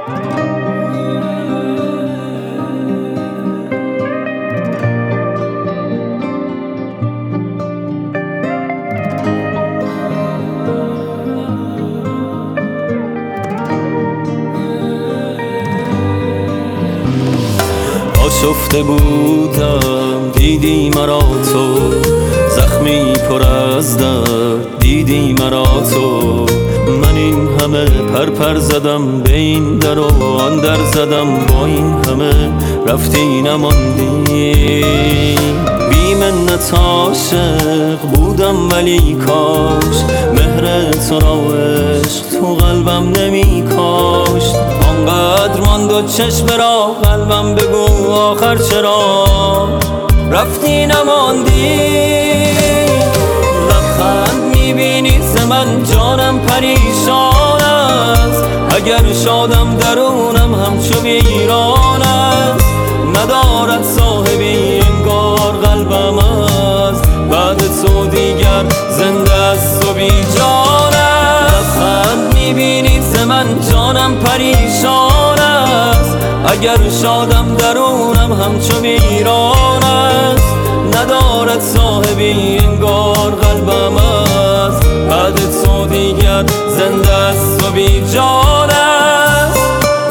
آشفته بودم دیدی مرا تو، زخمی پر از درد دیدی مرا تو. من این همه پرپر زدم به این در و آن در زدم، با این همه رفتی نماندی. بی منت عاشق بودم ولی کاش مهر تو را عشق تو قلبم نمی کاشت. آنقدر ماند و چشم را قلبم بگو آخر چرا رفتی نماندی. لبخند میبینی ز من جانم پریشان است، اگر شادم درونم همچو ویران است. ندارد صاحبی انگار قلبم است، بعد تو دیگر زنده است و بی جان است. لبخند میبینی ز من جانم پریشان است، اگر شادم درونم همچو ویران است. ندارد صاحبی انگار قلبم است، بعد تو دیگر زنده است و بی جان است.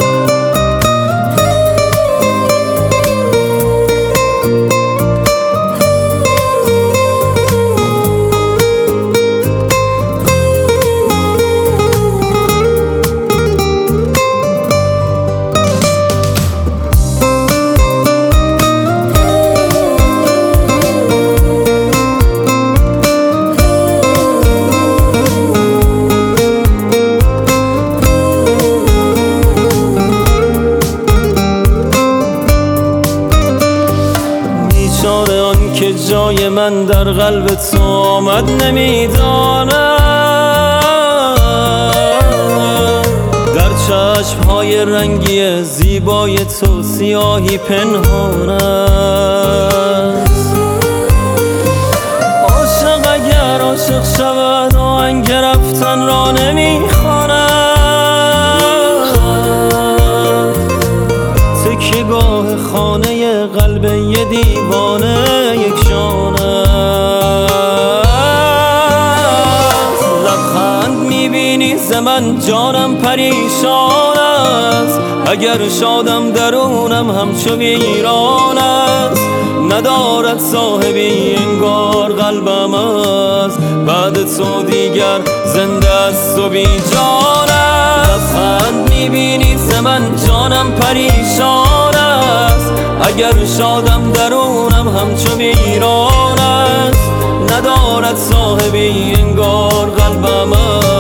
که جای من در قلب تو آمد نمیدانم، در چشمهای رنگی زیبای تو سیاهی پنهان است. عاشق اگر عاشق شود آهنگ رفتن را نمیخواند، تکیه‌گاه خانه قلب یه دیوانه یک شانه است. لبخند میبینی ز من جانم پریشان است، اگر شادم درونم همچو ویران است. ندارد صاحبی انگار قلبم است، بعد تو دیگر زنده است و بی جان است. لبخند میبینی ز من جانم پریشان است، اگر شادم درونم همچو ویران است. ندارد صاحبی انگار قلبم است،